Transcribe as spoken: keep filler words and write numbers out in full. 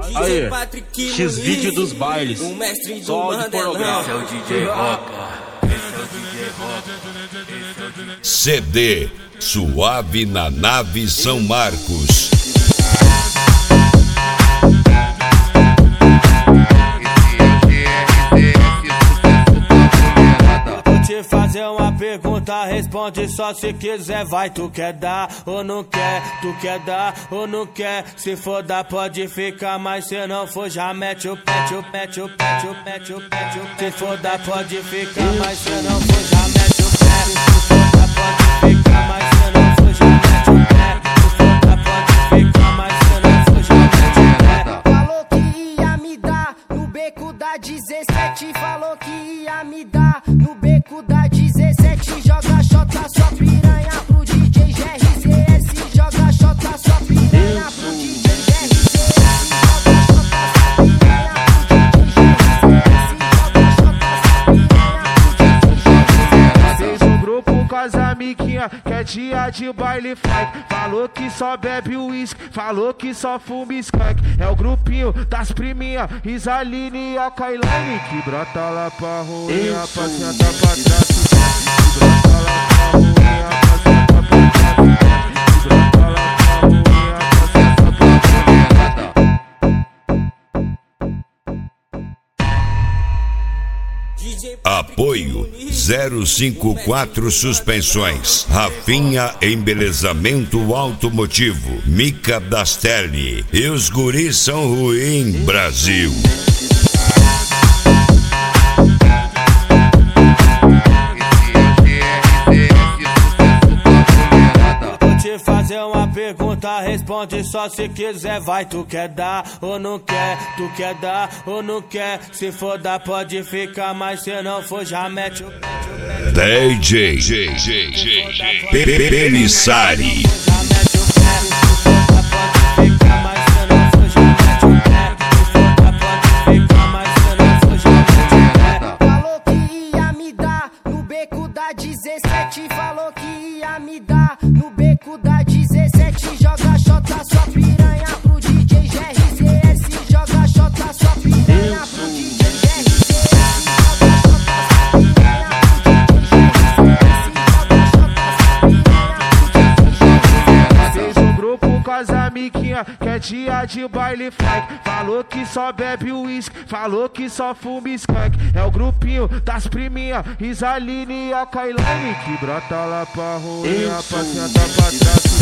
Aí, X-Vídeo dos bailes, só áudio pornográfico. Esse é o D J Roca, esse é o D J Roca. C D Suave na Nave São Marcos. Fazer uma pergunta, responde só se quiser. Vai, tu quer dar ou não quer? Tu quer dar ou não quer? Se for dar pode ficar, mas se não for já mete o pé, o pé, o pé, o pé, o pé. Se for dar pode ficar, mas se não for já mete o pé. Se for dar pode ficar, mas se não for já mete o pé. Se for dar pode ficar, mas se não for já mete o pé. Falou que ia me dar no beco da dezessete. Falou que ia me dar no beco da dezessete. Joga xota, só piranha pro D J G R C S. Joga xota, só piranha pro D J G R C S. Joga xota, só piranha pro D J G R C S. Joga xota, só piranha pro D J G R C S. Fez um grupo com as amiguinhas, que é dia de baile funk. Falou que só bebe uísque, falou que só fuma skunk. É o grupinho das priminhas, Isaline e a Kailane, que brota lá pra ruim, a pacienta pra trás. Que brota lá pra ruim, a pacienta pra trás. Que brota lá pra ruim, a pacienta pra trás. Apoio zero cinco quatro Suspensões, Rafinha Embelezamento Automotivo, Mica Dasterni e os guris são ruim, Brasil. Fazer uma pergunta, responde só se quiser. Vai, tu quer dar ou não quer? Tu quer dar ou não quer? Se for dar pode ficar, mas se não for já mete o pé. D J Pelissari. Falou que ia me dar no beco da dezessete. Falou que ia me dar no beco da dezessete. Joga xota, só piranha pro D J G R C S. Joga xota, só piranha pro D J G R C S. Joga xota, só piranha pro D J G R C S. Joga xota, só piranha pro D J G R C S. Fez um grupo com as amiguinhas, que é dia de baile funk. Falou que só bebe uísque, falou que só fuma skunk. É o grupinho das priminhas, Isaline e a Kailane, que brota lá pra ruim, a pacienta pra trás.